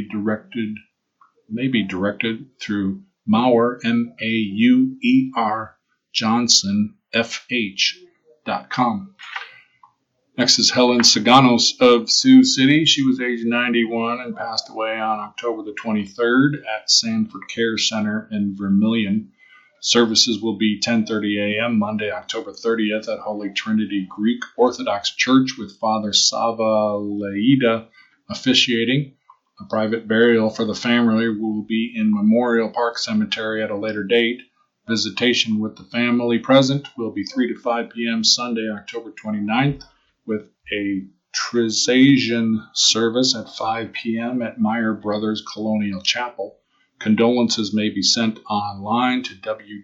be directed through Maurer, M-A-U-E-R, Johnson, F-H.com. Next is Helen Saganos of Sioux City. She was age 91 and passed away on October the 23rd at Sanford Care Center in Vermilion. Services will be 10:30 a.m. Monday, October 30th at Holy Trinity Greek Orthodox Church with Father Sava Leida officiating. A private burial for the family will be in Memorial Park Cemetery at a later date. Visitation with the family present will be 3 to 5 p.m. Sunday, October 29th, with a Trisagion service at 5 p.m. at Meyer Brothers Colonial Chapel. Condolences may be sent online to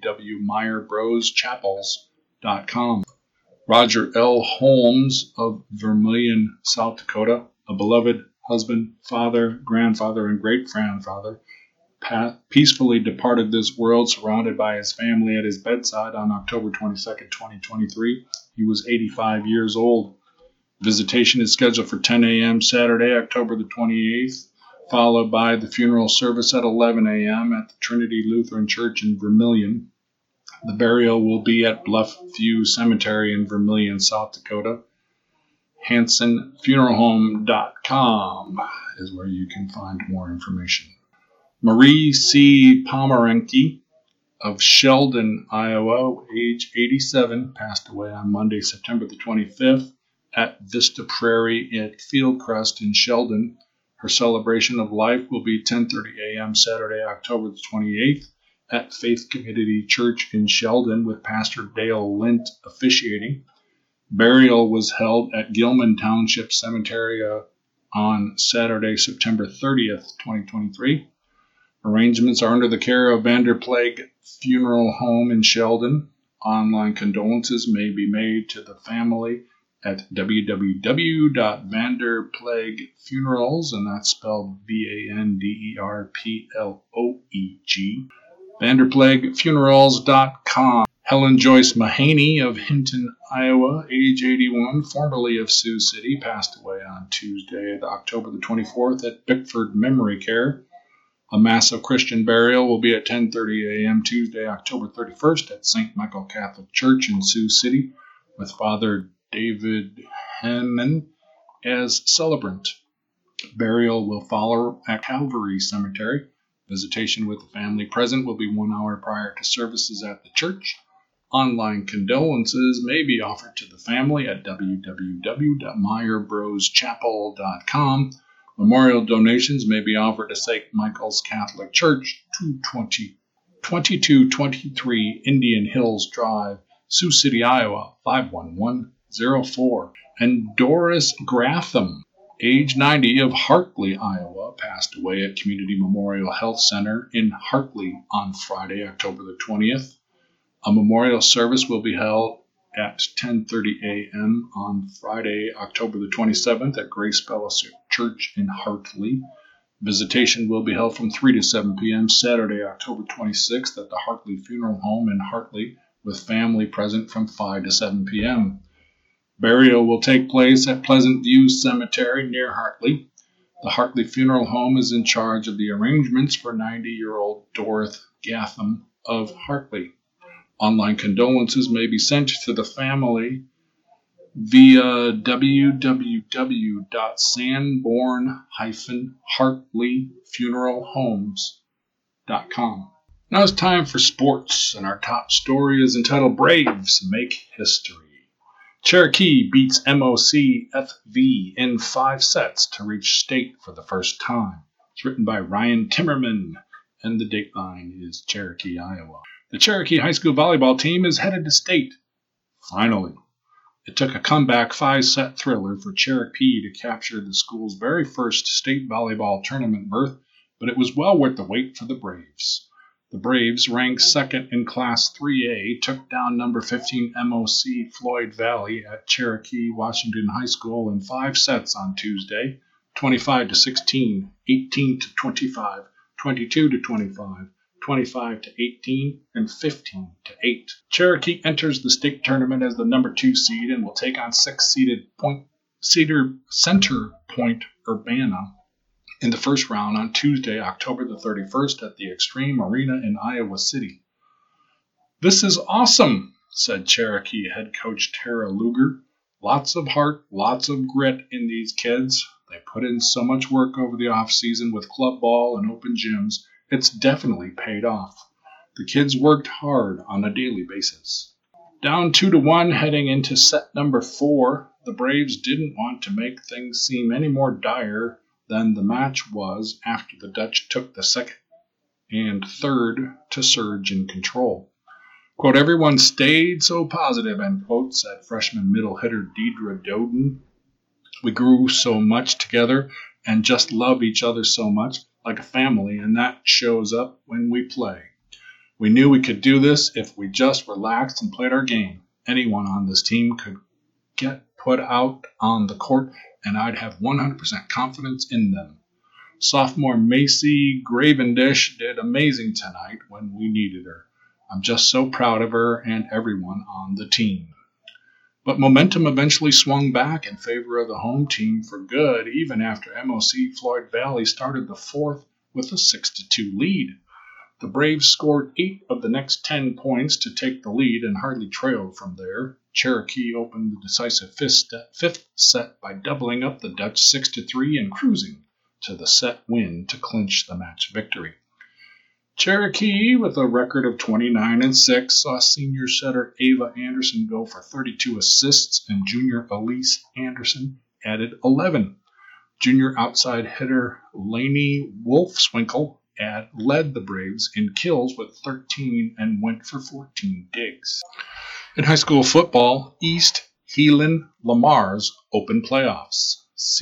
www.meyerbroschapels.com. Roger L. Holmes of Vermilion, South Dakota, a beloved husband, father, grandfather, and great-grandfather, peacefully departed this world surrounded by his family at his bedside on October 22, 2023. He was 85 years old. Visitation is scheduled for 10 a.m. Saturday, October the 28th, followed by the funeral service at 11 a.m. at the Trinity Lutheran Church in Vermilion. The burial will be at Bluffview Cemetery in Vermilion, South Dakota. HansonFuneralHome.com is where you can find more information. Marie C. Pomeranke of Sheldon, Iowa, age 87, passed away on Monday, September the 25th at Vista Prairie at Fieldcrest in Sheldon. Her celebration of life will be 10:30 a.m. Saturday, October the 28th at Faith Community Church in Sheldon with Pastor Dale Lint officiating. Burial was held at Gilman Township Cemetery on Saturday, September 30th, 2023. Arrangements are under the care of Vanderplague Funeral Home in Sheldon. Online condolences may be made to the family at www.vanderplaguefunerals, and that's spelled V-A-N-D-E-R-P-L-O-E-G, vanderplaguefunerals.com. Helen Joyce Mahaney of Hinton, Iowa, age 81, formerly of Sioux City, passed away on Tuesday, October the 24th at Bickford Memory Care. A massive Christian burial will be at 10:30 a.m. Tuesday, October 31st at St. Michael Catholic Church in Sioux City with Father David Hannon as celebrant. Burial will follow at Calvary Cemetery. Visitation with the family present will be 1 hour prior to services at the church. Online condolences may be offered to the family at www.meyerbroschapel.com. Memorial donations may be offered to St. Michael's Catholic Church, 220 2223 Indian Hills Drive, Sioux City, Iowa, 51104. And Doris Gratham, age 90, of Hartley, Iowa, passed away at Community Memorial Health Center in Hartley on Friday, October the 20th. A memorial service will be held at 10:30 a.m. on Friday, October the 27th at Grace Fellowship Church in Hartley. Visitation will be held from 3 to 7 p.m. Saturday, October 26th at the Hartley Funeral Home in Hartley, with family present from 5 to 7 p.m. Burial will take place at Pleasant View Cemetery near Hartley. The Hartley Funeral Home is in charge of the arrangements for 90-year-old Dorothy Gatham of Hartley. Online condolences may be sent to the family via www.sanborn-hartleyfuneralhomes.com. Now it's time for sports, and our top story is entitled Braves Make History. Cherokee beats MOC-FV in 5 sets to reach state for the first time. It's written by Ryan Timmerman, and the dateline is Cherokee, Iowa. The Cherokee High School volleyball team is headed to state. Finally. It took a comeback 5-set thriller for Cherokee to capture the school's very first state volleyball tournament berth, but it was well worth the wait for the Braves. The Braves, ranked second in Class 3A, took down number 15 MOC Floyd Valley at Cherokee Washington High School in 5 sets on Tuesday, 25-16, 18-25, 22-25, 25-18, and 15-8. Cherokee enters the state tournament as the number 2 seed and will take on 6-seeded Center Point Urbana in the first round on Tuesday, October the 31st at the Extreme Arena in Iowa City. "This is awesome," said Cherokee head coach Tara Luger. "Lots of heart, lots of grit in these kids. They put in so much work over the off-season with club ball and open gyms. It's definitely paid off. The kids worked hard on a daily basis." Down 2-1 heading into set number 4, the Braves didn't want to make things seem any more dire than the match was after the Dutch took the second and third to surge in control. Quote, "Everyone stayed so positive," end quote, said freshman middle hitter Deidre Doden. "We grew so much together and just love each other so much, like a family, and that shows up when we play. We knew we could do this if we just relaxed and played our game. Anyone on this team could get put out on the court, and I'd have 100% confidence in them. Sophomore Macy Gravendish did amazing tonight when we needed her. I'm just so proud of her and everyone on the team." But momentum eventually swung back in favor of the home team for good, even after MOC Floyd Valley started the fourth with a 6-2 lead. The Braves scored 8 of the next 10 points to take the lead and hardly trailed from there. Cherokee opened the decisive fifth set by doubling up the Dutch 6-3 and cruising to the set win to clinch the match victory. Cherokee, with a record of 29-6, saw senior setter Ava Anderson go for 32 assists, and junior Elise Anderson added 11. Junior outside hitter Lainey Wolfswinkel led the Braves in kills with 13 and went for 14 digs. In high school football, East Heelan Lamar's open playoffs.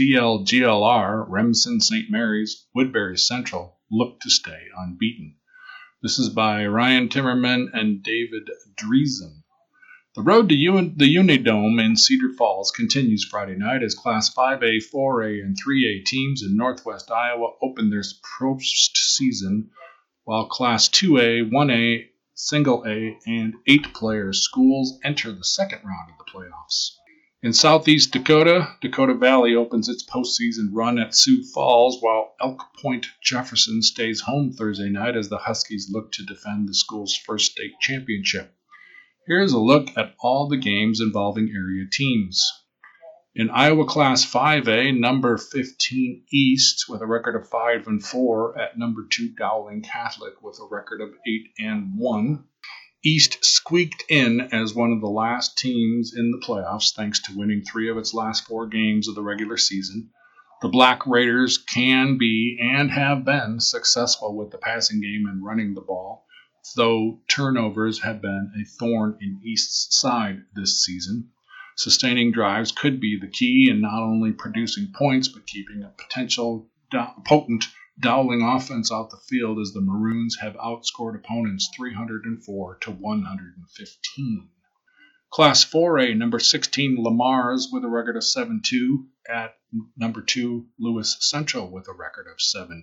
CLGLR, Remsen St. Mary's, Woodbury Central look to stay unbeaten. This is by Ryan Timmerman and David Driesen. The road to the Unidome in Cedar Falls continues Friday night as Class 5A, 4A, and 3A teams in northwest Iowa open their postseason, while Class 2A, 1A, Single A, and 8-player schools enter the second round of the playoffs. In southeast Dakota, Dakota Valley opens its postseason run at Sioux Falls, while Elk Point Jefferson stays home Thursday night as the Huskies look to defend the school's first state championship. Here's a look at all the games involving area teams. In Iowa Class 5A, number 15 East with a record of 5-4 at number 2 Dowling Catholic with a record of 8-1. East squeaked in as one of the last teams in the playoffs thanks to winning 3 of its last 4 games of the regular season. The Black Raiders can be and have been successful with the passing game and running the ball, though turnovers have been a thorn in East's side this season. Sustaining drives could be the key in not only producing points but keeping a potent Dowling offense out the field, as the Maroons have outscored opponents 304 to 115. Class 4A, number 16, Lamar's with a record of 7-2 at number 2, Lewis Central with a record of 7-2.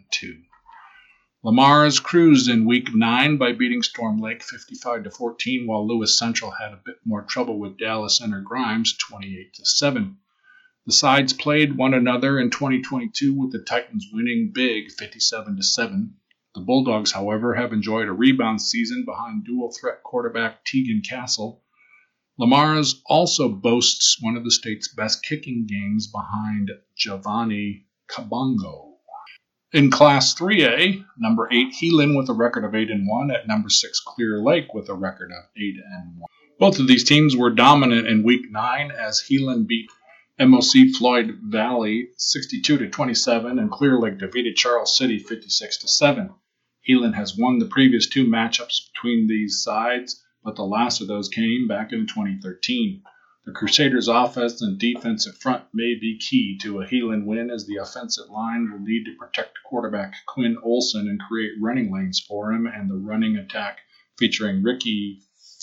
Lamar's cruised in Week 9 by beating Storm Lake 55 to 14, while Lewis Central had a bit more trouble with Dallas Center Grimes 28 to 7. The sides played one another in 2022 with the Titans winning big 57 to 7. The Bulldogs, however, have enjoyed a rebound season behind dual-threat quarterback Tegan Castle. Lamar's also boasts one of the state's best kicking games behind Giovanni Cabongo. In Class 3A, number 8 Heelan with a record of 8-1 at number 6 Clear Lake with a record of 8-1. Both of these teams were dominant in Week 9 as Heelan beat MOC Floyd Valley 62 to 27 and Clear Lake defeated Charles City 56 to 7. Heelan has won the previous two matchups between these sides, but the last of those came back in 2013. The Crusaders' offense and defensive front may be key to a Heelan win, as the offensive line will need to protect quarterback Quinn Olson and create running lanes for him, and the running attack featuring Ricky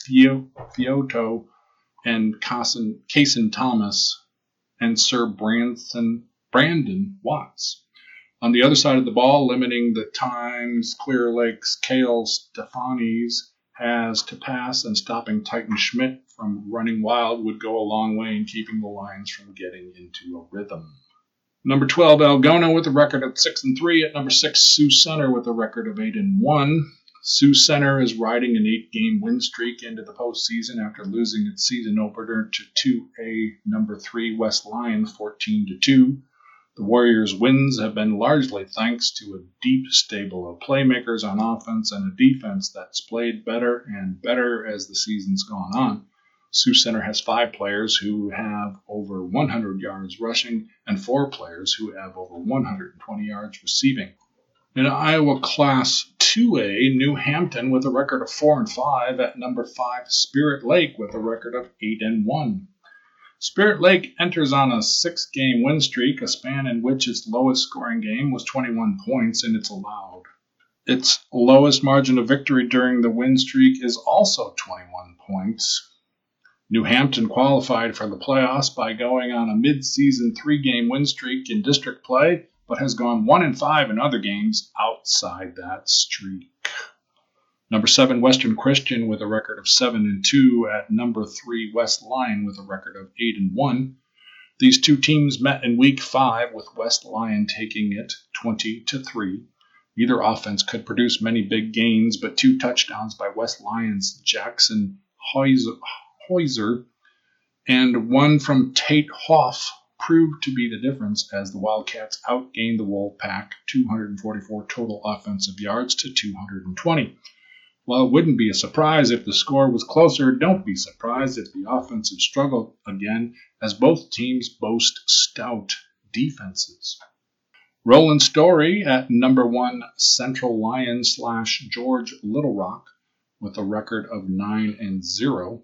Fioto and Cason Thomas and Sir Brandon Watts. On the other side of the ball, limiting the times Clear Lake's Cale Stefanis has to pass and stopping Titan Schmidt from running wild would go a long way in keeping the Lions from getting into a rhythm. Number 12, Algona with a record of 6-3 at number 6, Sioux Center with a record of 8-1. Sioux Center is riding an 8-game win streak into the postseason after losing its season opener to 2A number 3 West Lions 14-2. The Warriors' wins have been largely thanks to a deep stable of playmakers on offense and a defense that's played better and better as the season's gone on. Sioux Center has 5 players who have over 100 yards rushing and 4 players who have over 120 yards receiving. In Iowa Class 2A, New Hampton with a record of 4-5 at number 5 Spirit Lake with a record of 8-1. Spirit Lake enters on a 6-game win streak, a span in which its lowest scoring game was 21 points and it's allowed. Its lowest margin of victory during the win streak is also 21 points. New Hampton qualified for the playoffs by going on a mid-season 3-game win streak in district play, but has gone 1-5 in other games outside that streak. Number 7, Western Christian with a record of 7-2 at number 3, West Lyon with a record of 8-1. These two teams met in Week 5 with West Lyon taking it 20-3. Neither offense could produce many big gains, but 2 touchdowns by West Lyon's Jackson Heuser and one from Tate Hoff proved to be the difference as the Wildcats outgained the Wolfpack 244 total offensive yards to 220. While it wouldn't be a surprise if the score was closer, don't be surprised if the offensive struggled again, as both teams boast stout defenses. Roland Story at number 1 Central Lyon / George Little Rock with a record of 9-0.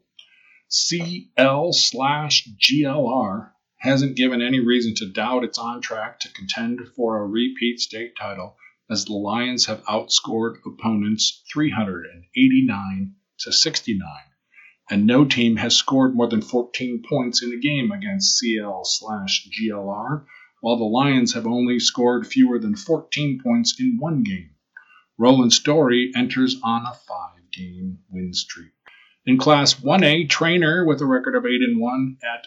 CL/GLR hasn't given any reason to doubt it's on track to contend for a repeat state title, as the Lions have outscored opponents 389 to 69, and no team has scored more than 14 points in a game against CL/GLR, while the Lions have only scored fewer than 14 points in one game. Roland Story enters on a 5-game win streak. In Class 1A, Trainer with a record of 8-1 at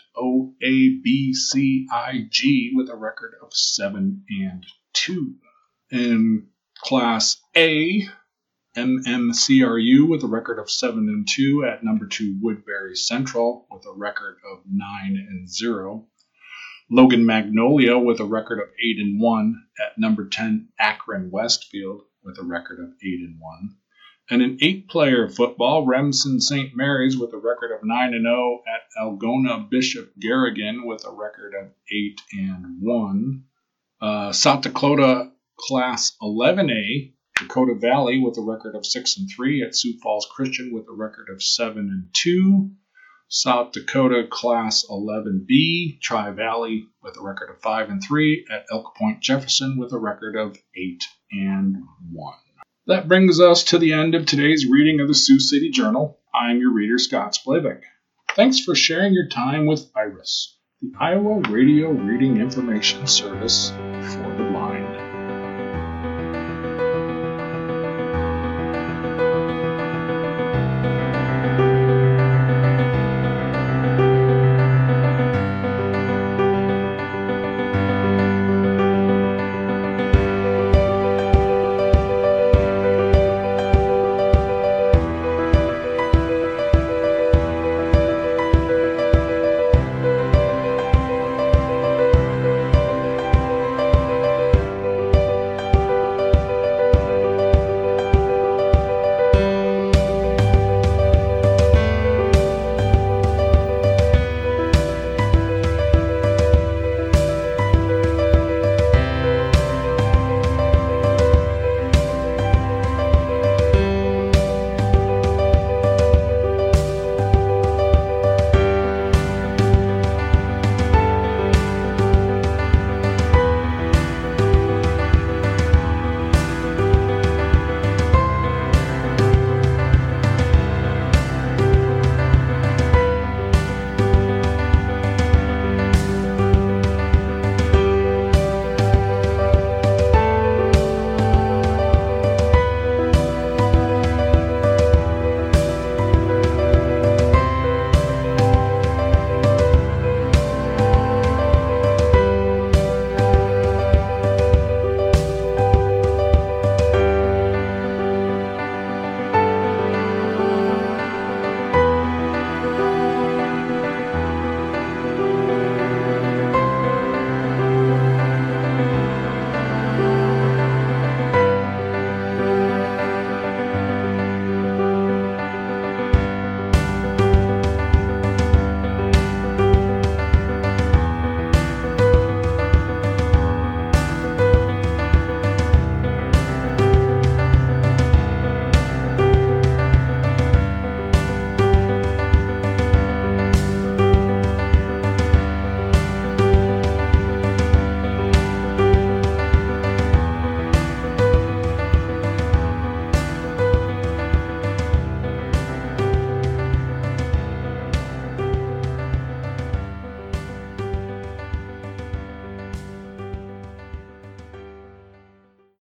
OABCIG with a record of 7-2. In Class A, MMCRU with a record of 7-2 at number 2 Woodbury Central with a record of 9-0. Logan Magnolia with a record of 8-1 at number 10 Akron Westfield with a record of 8-1. And in 8-player football, Remsen St. Mary's with a record of 9-0 at Algona Bishop Garrigan with a record of 8-1. South Dakota Class 11A, Dakota Valley with a record of 6-3 at Sioux Falls Christian with a record of 7-2. South Dakota Class 11B, Tri-Valley with a record of 5-3 at Elk Point Jefferson with a record of 8-1. That brings us to the end of today's reading of the Sioux City Journal. I'm your reader, Scott Splavik. Thanks for sharing your time with IRIS, the Iowa Radio Reading Information Service for the